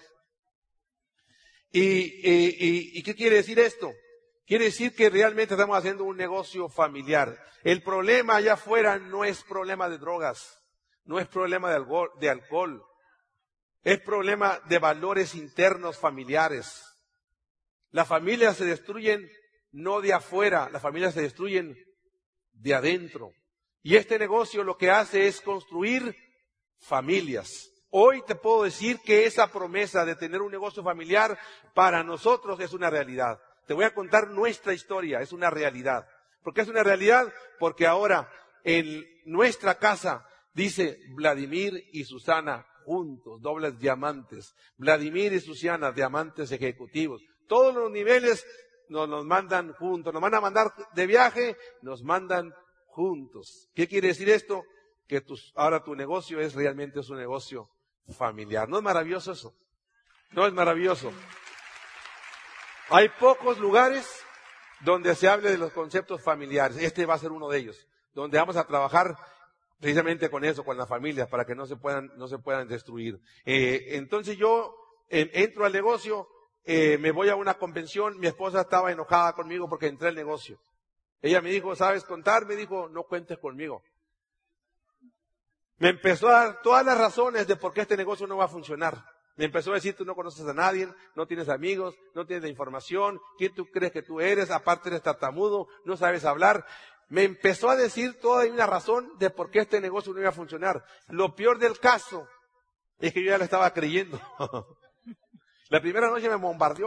¿Y qué quiere decir esto? Quiere decir que realmente estamos haciendo un negocio familiar. El problema allá afuera no es problema de drogas, no es problema de alcohol, es problema de valores internos familiares. Las familias se destruyen no de afuera, las familias se destruyen de adentro. Y este negocio lo que hace es construir familias. Hoy te puedo decir que esa promesa de tener un negocio familiar para nosotros es una realidad. Te voy a contar nuestra historia, es una realidad. ¿Por qué es una realidad? Porque ahora en nuestra casa dice Vladimir y Susana juntos, dobles diamantes. Vladimir y Susana, diamantes ejecutivos. Todos los niveles nos mandan juntos, nos van a mandar de viaje, nos mandan juntos. ¿Qué quiere decir esto? Que ahora tu negocio realmente es un negocio familiar. ¿No es maravilloso eso? ¿No es maravilloso? Hay pocos lugares donde se hable de los conceptos familiares. Este va a ser uno de ellos, donde vamos a trabajar precisamente con eso, con las familias, para que no se puedan destruir. Entonces yo entro al negocio, me voy a una convención, mi esposa estaba enojada conmigo porque entré al negocio. Ella me dijo, ¿sabes contar? Me dijo, no cuentes conmigo. Me empezó a dar todas las razones de por qué este negocio no va a funcionar. Me empezó a decir, tú no conoces a nadie, no tienes amigos, no tienes la información, ¿quién tú crees que tú eres? Aparte eres tartamudo, no sabes hablar. Me empezó a decir toda una razón de por qué este negocio no iba a funcionar. Lo peor del caso es que yo ya le estaba creyendo. La primera noche me bombardeó,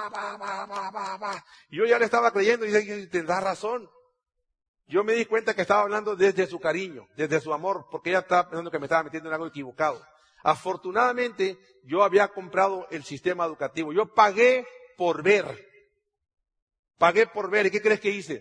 y yo ya le estaba creyendo y dije, tendrás razón. Yo me di cuenta que estaba hablando desde su cariño, desde su amor, porque ella estaba pensando que me estaba metiendo en algo equivocado. Afortunadamente, yo había comprado el sistema educativo. Yo pagué por ver. ¿Y qué crees que hice?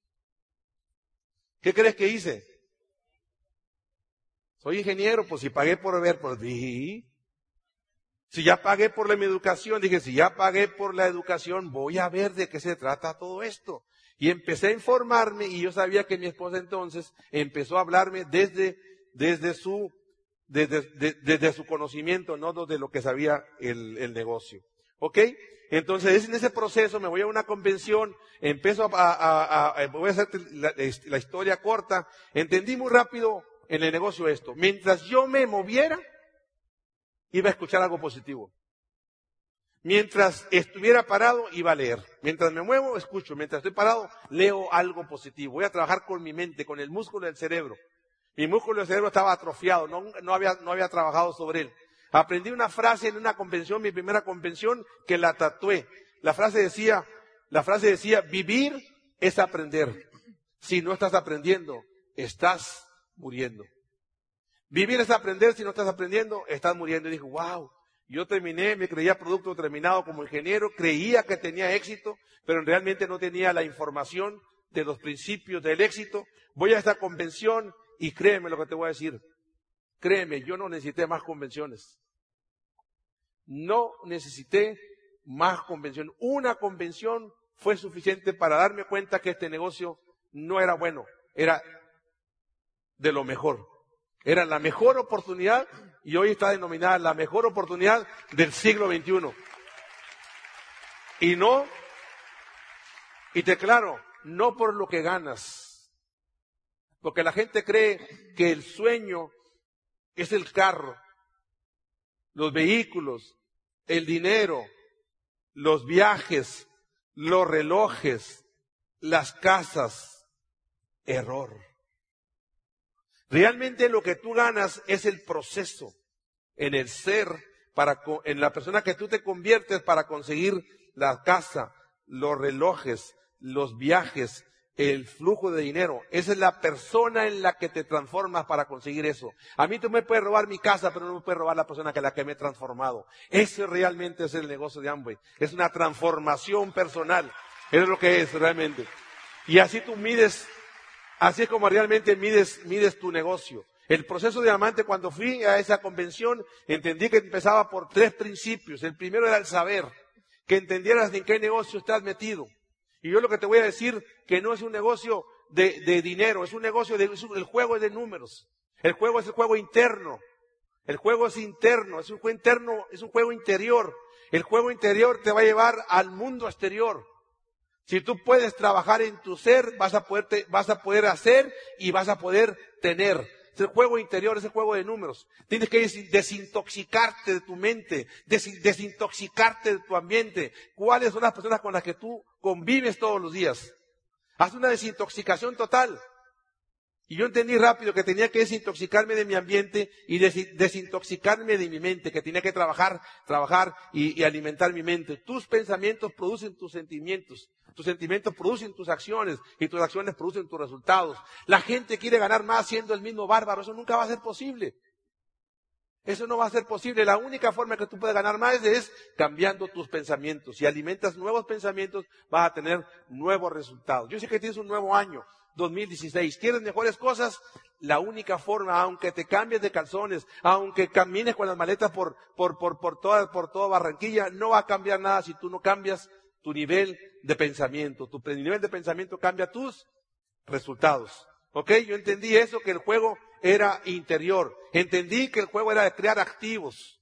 ¿Qué crees que hice? Soy ingeniero, pues si pagué por ver, pues vi. Si ya pagué por mi educación, dije, si ya pagué por la educación, voy a ver de qué se trata todo esto. Y empecé a informarme y yo sabía que mi esposa entonces empezó a hablarme desde su conocimiento, no de lo que sabía el negocio. ¿Ok? Entonces, en ese proceso me voy a una convención, empiezo voy a hacer la historia corta. Entendí muy rápido en el negocio esto. Mientras yo me moviera, iba a escuchar algo positivo. Mientras estuviera parado, iba a leer. Mientras me muevo, escucho. Mientras estoy parado, leo algo positivo. Voy a trabajar con mi mente, con el músculo del cerebro. Mi músculo del cerebro estaba atrofiado, no había trabajado sobre él. Aprendí una frase en una convención, mi primera convención, que la tatué. La frase decía, vivir es aprender. Si no estás aprendiendo, estás muriendo. Vivir es aprender, si no estás aprendiendo, estás muriendo. Y dije, wow, yo terminé, me creía producto terminado como ingeniero, creía que tenía éxito, pero realmente no tenía la información de los principios del éxito. Voy a esta convención y créeme lo que te voy a decir. Créeme, yo no necesité más convenciones. No necesité más convención. Una convención fue suficiente para darme cuenta que este negocio no era bueno, era de lo mejor. Era la mejor oportunidad y hoy está denominada la mejor oportunidad del siglo XXI. Y te aclaro, no por lo que ganas. Porque la gente cree que el sueño es el carro, los vehículos, el dinero, los viajes, los relojes, las casas. Error. Realmente lo que tú ganas es el proceso en el ser, en la persona que tú te conviertes para conseguir la casa, los relojes, los viajes, el flujo de dinero. Esa es la persona en la que te transformas para conseguir eso. A mí tú me puedes robar mi casa, pero no me puedes robar la persona que la que me he transformado. Ese realmente es el negocio de Amway. Es una transformación personal. Eso es lo que es realmente. Y así tú mides. Así es como realmente mides tu negocio. El proceso de diamante, cuando fui a esa convención, entendí que empezaba por 3 principios. El primero era el saber, que entendieras en qué negocio estás metido. Y yo lo que te voy a decir, que no es un negocio de dinero, es un negocio el juego es de números. El juego es el juego interno. El juego es interno, es un juego interno, es un juego interior. El juego interior te va a llevar al mundo exterior. Si tú puedes trabajar en tu ser, vas a poder hacer y vas a poder tener. Es el juego interior, es el juego de números. Tienes que desintoxicarte de tu mente, desintoxicarte de tu ambiente. ¿Cuáles son las personas con las que tú convives todos los días? Haz una desintoxicación total. Y yo entendí rápido que tenía que desintoxicarme de mi ambiente y desintoxicarme de mi mente, que tenía que trabajar y alimentar mi mente. Tus pensamientos producen tus sentimientos. Tus sentimientos producen tus acciones y tus acciones producen tus resultados. La gente quiere ganar más siendo el mismo bárbaro. Eso nunca va a ser posible. Eso no va a ser posible. La única forma que tú puedes ganar más es cambiando tus pensamientos. Si alimentas nuevos pensamientos, vas a tener nuevos resultados. Yo sé que tienes un nuevo año, 2016. ¿Quieres mejores cosas? La única forma, aunque te cambies de calzones, aunque camines con las maletas por toda Barranquilla, no va a cambiar nada si tú no cambias tu nivel de pensamiento. Tu nivel de pensamiento cambia tus resultados. ¿Ok? Yo entendí eso, que el juego era interior. Entendí que el juego era de crear activos.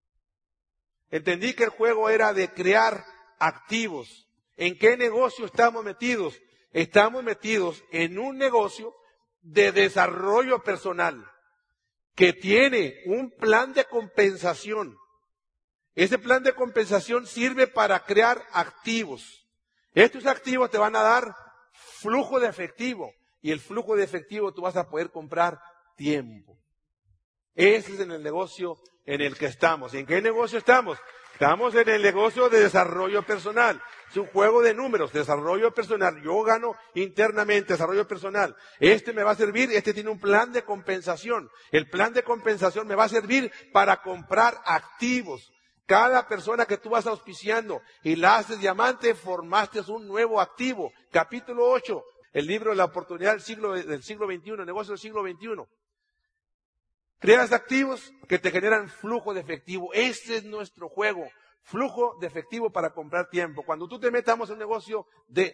Entendí que el juego era de crear activos. ¿En qué negocio estamos metidos? Estamos metidos en un negocio de desarrollo personal que tiene un plan de compensación. Ese plan de compensación sirve para crear activos. Estos activos te van a dar flujo de efectivo. Y el flujo de efectivo tú vas a poder comprar tiempo. Ese es en el negocio en el que estamos. ¿En qué negocio estamos? Estamos en el negocio de desarrollo personal. Es un juego de números, desarrollo personal. Yo gano internamente, desarrollo personal. Este me va a servir, este tiene un plan de compensación. El plan de compensación me va a servir para comprar activos. Cada persona que tú vas auspiciando y la haces diamante, formaste un nuevo activo. Capítulo 8, el libro de la oportunidad del siglo XXI, el negocio del siglo XXI. Creas activos que te generan flujo de efectivo. Ese es nuestro juego. Flujo de efectivo para comprar tiempo. Cuando tú te metamos en un negocio de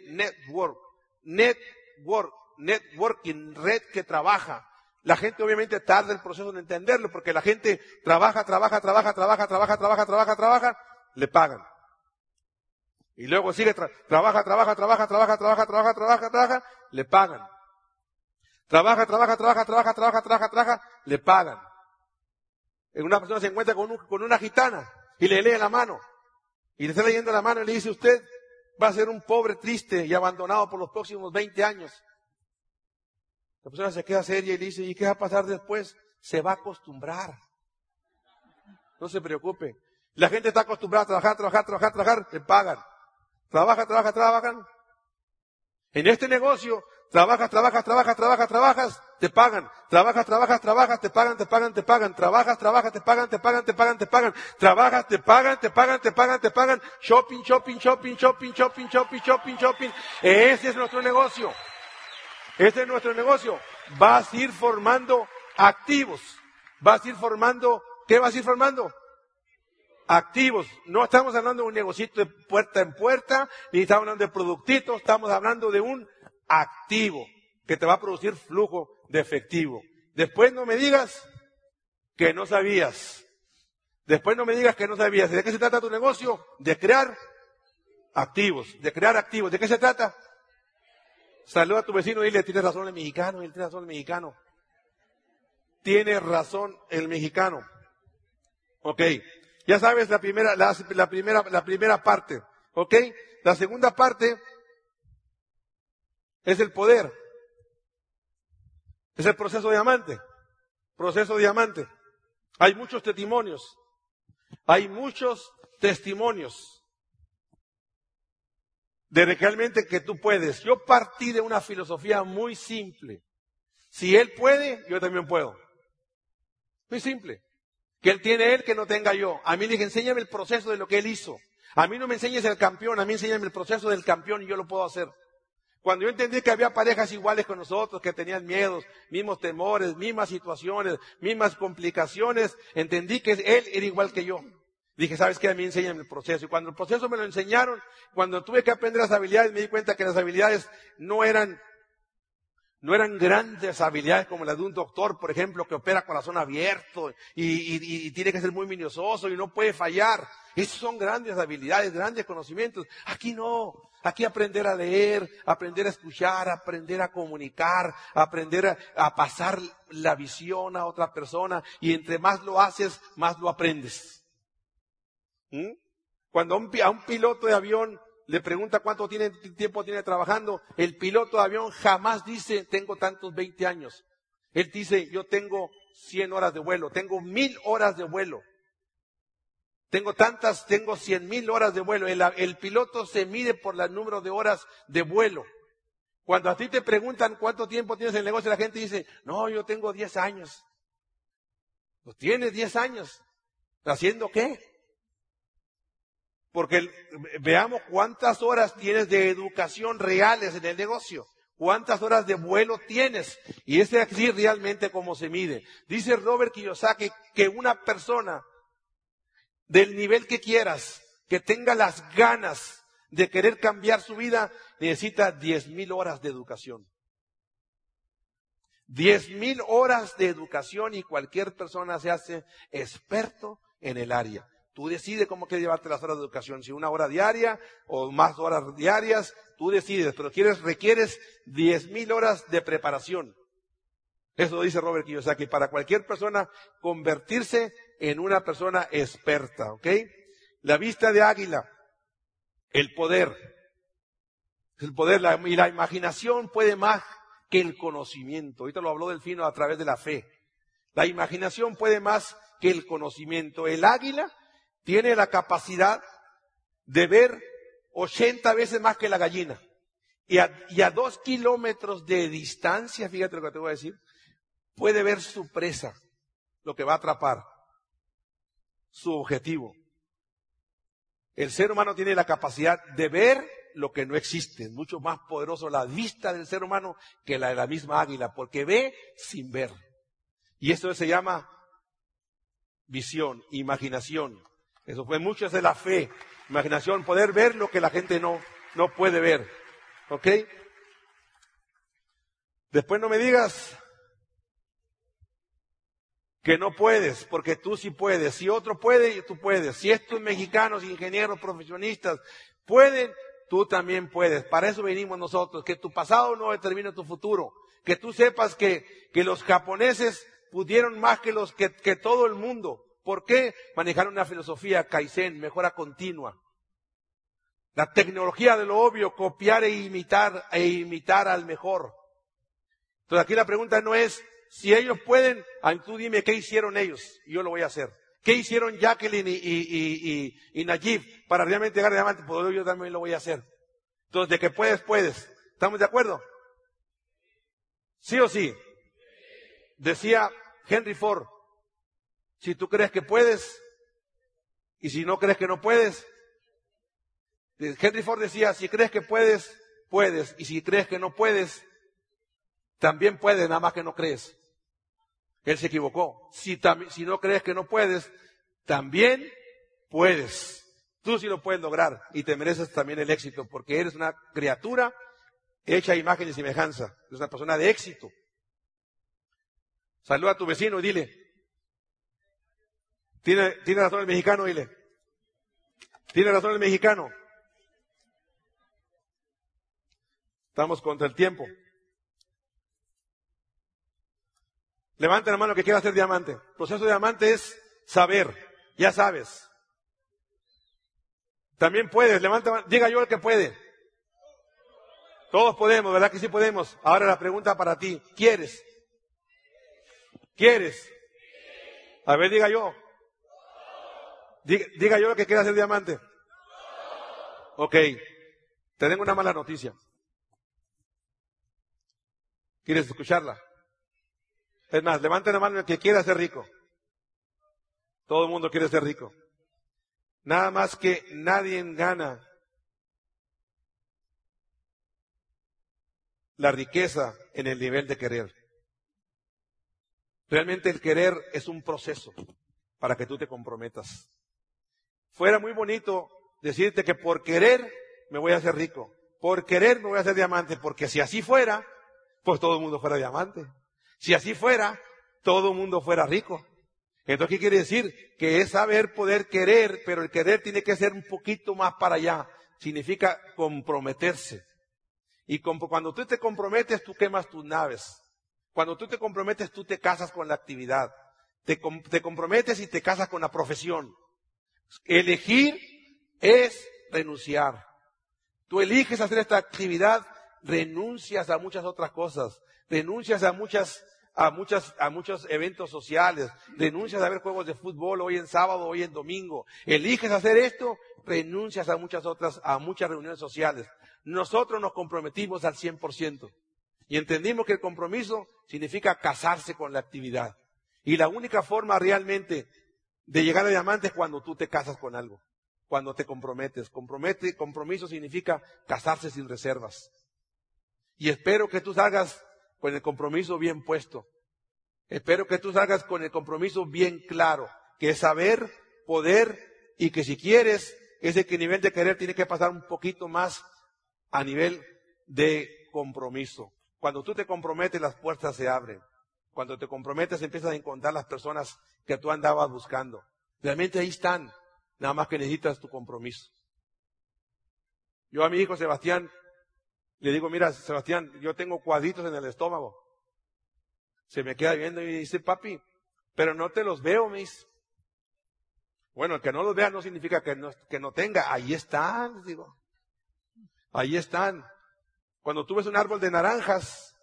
networking, red que trabaja. La gente obviamente tarda el proceso en entenderlo porque la gente trabaja, le pagan. Y luego sigue, trabaja, le pagan. Trabaja, le pagan. Una persona se encuentra con una gitana y le lee la mano. Y le está leyendo la mano y le dice, usted va a ser un pobre, triste y abandonado por los próximos 20 años. La persona se queda seria y le dice, ¿y qué va a pasar después? Se va a acostumbrar. No se preocupe. La gente está acostumbrada a trabajar, le pagan. Trabajan. En este negocio, trabajas, te pagan. Trabajas, te pagan. Trabajas, te pagan. Trabajas, te pagan. Shopping. Ese es nuestro negocio. Vas a ir formando activos. ¿Qué vas a ir formando? Activos. No estamos hablando de un negocito de puerta en puerta, ni estamos hablando de productitos, estamos hablando de un activo que te va a producir flujo de efectivo. Después no me digas que no sabías. ¿De qué se trata tu negocio? De crear activos. ¿De qué se trata? Saluda a tu vecino y dile, tienes razón el mexicano. Tiene razón el mexicano. Ok. Ya sabes la primera parte. ¿Ok? La segunda parte es el poder. Es el proceso diamante. Hay muchos testimonios de realmente que tú puedes. Yo partí de una filosofía muy simple. Si él puede, yo también puedo. Muy simple. Que él tiene él, que no tenga yo. A mí le dije, enséñame el proceso de lo que él hizo. A mí no me enseñes el campeón, a mí enséñame el proceso del campeón y yo lo puedo hacer. Cuando yo entendí que había parejas iguales con nosotros, que tenían miedos, mismos temores, mismas situaciones, mismas complicaciones, entendí que él era igual que yo. Dije, ¿sabes qué? A mí enséñame el proceso. Y cuando el proceso me lo enseñaron, cuando tuve que aprender las habilidades, me di cuenta que las habilidades no eran grandes habilidades como las de un doctor, por ejemplo, que opera corazón abierto y tiene que ser muy minucioso y no puede fallar. Esas son grandes habilidades, grandes conocimientos. Aquí no. Aquí aprender a leer, aprender a escuchar, aprender a comunicar, aprender a pasar la visión a otra persona. Y entre más lo haces, más lo aprendes. Cuando a un piloto de avión le pregunta cuánto tiempo tiene trabajando, el piloto de avión jamás dice, tengo tantos 20 años. Él dice, yo tengo 100 horas de vuelo, tengo 1000 horas de vuelo. Tengo 100,000 horas de vuelo. El piloto se mide por el número de horas de vuelo. Cuando a ti te preguntan cuánto tiempo tienes en el negocio, la gente dice, no, yo tengo 10 años. Pues tienes 10 años. ¿Haciendo qué? Porque veamos cuántas horas tienes de educación reales en el negocio. ¿Cuántas horas de vuelo tienes? Y ese es así realmente cómo se mide. Dice Robert Kiyosaki que una persona del nivel que quieras, que tenga las ganas de querer cambiar su vida, necesita 10,000 horas de educación. 10,000 horas de educación y cualquier persona se hace experto en el área. Tú decides cómo quieres llevarte las horas de educación, si 1 hora diaria o más horas diarias, tú decides, pero requieres 10,000 horas de preparación. Eso dice Robert Kiyosaki, para cualquier persona convertirse en una persona experta, ¿ok? La vista de águila, el poder, y la imaginación puede más que el conocimiento. Ahorita lo habló Delfino a través de la fe. La imaginación puede más que el conocimiento. El águila tiene la capacidad de ver 80 veces más que la gallina. Y a 2 kilómetros de distancia, fíjate lo que te voy a decir, puede ver su presa, lo que va a atrapar, su objetivo. El ser humano tiene la capacidad de ver lo que no existe. Es mucho más poderoso la vista del ser humano que la de la misma águila, porque ve sin ver. Y esto se llama visión, imaginación. Eso fue mucho de la fe, imaginación, poder ver lo que la gente no puede ver. ¿Ok? Después no me digas que no puedes, porque tú sí puedes. Si otro puede, tú puedes. Si estos mexicanos, ingenieros, profesionistas pueden, tú también puedes. Para eso venimos nosotros, que tu pasado no determine tu futuro. Que tú sepas que los japoneses pudieron más que todo el mundo. ¿Por qué? Manejaron una filosofía Kaizen, mejora continua. La tecnología de lo obvio, copiar e imitar al mejor. Entonces aquí la pregunta no es, si ellos pueden, tú dime qué hicieron ellos, y yo lo voy a hacer. ¿Qué hicieron Jacqueline y Najib para realmente llegar a diamante? Pues yo también lo voy a hacer. Entonces, de que puedes, puedes. ¿Estamos de acuerdo? ¿Sí o sí? Decía Henry Ford, si tú crees que puedes, y si no crees que no puedes. Henry Ford decía, si crees que puedes, puedes, y si crees que no puedes, también puedes, nada más que no crees. Él se equivocó. Si no crees que no puedes, también puedes. Tú sí lo puedes lograr y te mereces también el éxito porque eres una criatura hecha a imagen y semejanza. Eres una persona de éxito. Saluda a tu vecino y dile. ¿Tiene razón el mexicano? Dile. ¿Tiene razón el mexicano? Estamos contra el tiempo. Levanta la mano que quiera ser diamante. El proceso de diamante es saber. Ya sabes. También puedes. Levanta la mano. Diga yo el que puede. Todos podemos, ¿verdad que sí podemos? Ahora la pregunta para ti. ¿Quieres? ¿Quieres? A ver, diga yo. Diga yo el que quiera ser diamante. Ok. Te tengo una mala noticia. ¿Quieres escucharla? Es más, levanta la mano el que quiera ser rico. Todo el mundo quiere ser rico. Nada más que nadie gana la riqueza en el nivel de querer. Realmente el querer es un proceso para que tú te comprometas. Fuera muy bonito decirte que por querer me voy a hacer rico. Por querer me voy a hacer diamante, porque si así fuera, pues todo el mundo fuera diamante. Si así fuera, todo el mundo fuera rico. Entonces, ¿qué quiere decir? Que es saber poder querer, pero el querer tiene que ser un poquito más para allá. Significa comprometerse. Y cuando tú te comprometes, tú quemas tus naves. Cuando tú te comprometes, tú te casas con la actividad. Te comprometes y te casas con la profesión. Elegir es renunciar. Tú eliges hacer esta actividad, renuncias a muchas otras cosas. Renuncias a muchos eventos sociales, renuncias a ver juegos de fútbol hoy en sábado, hoy en domingo. Eliges hacer esto, renuncias a muchas reuniones sociales. Nosotros nos comprometimos al 100% y entendimos que el compromiso significa casarse con la actividad. Y la única forma realmente de llegar a diamante es cuando tú te casas con algo, cuando te comprometes. Compromiso significa casarse sin reservas. Y espero que tú salgas con el compromiso bien puesto. Espero que tú salgas con el compromiso bien claro, que es saber, poder, y que si quieres, ese nivel de querer tiene que pasar un poquito más a nivel de compromiso. Cuando tú te comprometes, las puertas se abren. Cuando te comprometes, empiezas a encontrar las personas que tú andabas buscando. Realmente ahí están, nada más que necesitas tu compromiso. Yo a mi hijo Sebastián le digo, mira, Sebastián, yo tengo cuadritos en el estómago. Se me queda viendo y dice, papi, pero no te los veo, me dice. Bueno, el que no los vea no significa que no tenga. Ahí están, digo. Ahí están. Cuando tú ves un árbol de naranjas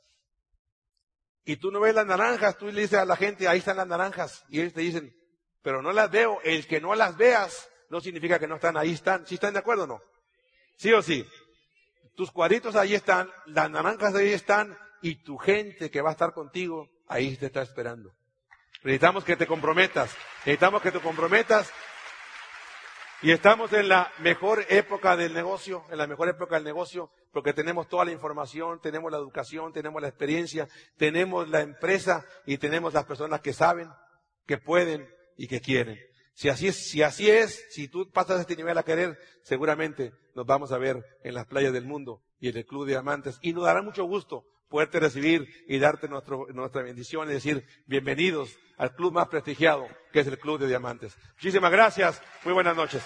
y tú no ves las naranjas, tú le dices a la gente, ahí están las naranjas. Y ellos te dicen, pero no las veo. El que no las veas no significa que no están, ahí están. ¿Sí están de acuerdo o no? ¿Sí o sí? Tus cuadritos ahí están, las naranjas ahí están, y tu gente que va a estar contigo, ahí te está esperando. Necesitamos que te comprometas. Necesitamos que te comprometas Y estamos en la mejor época del negocio, porque tenemos toda la información, tenemos la educación, tenemos la experiencia, tenemos la empresa y tenemos las personas que saben, que pueden y que quieren. Si así es, si tú pasas este nivel a querer, seguramente nos vamos a ver en las playas del mundo y en el Club de Diamantes. Y nos dará mucho gusto poderte recibir y darte nuestra bendición y decir bienvenidos al club más prestigiado, que es el Club de Diamantes. Muchísimas gracias, muy buenas noches.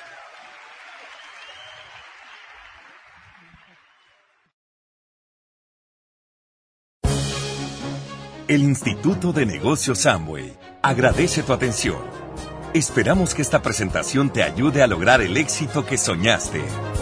El Instituto de Negocios Amway agradece tu atención. Esperamos que esta presentación te ayude a lograr el éxito que soñaste.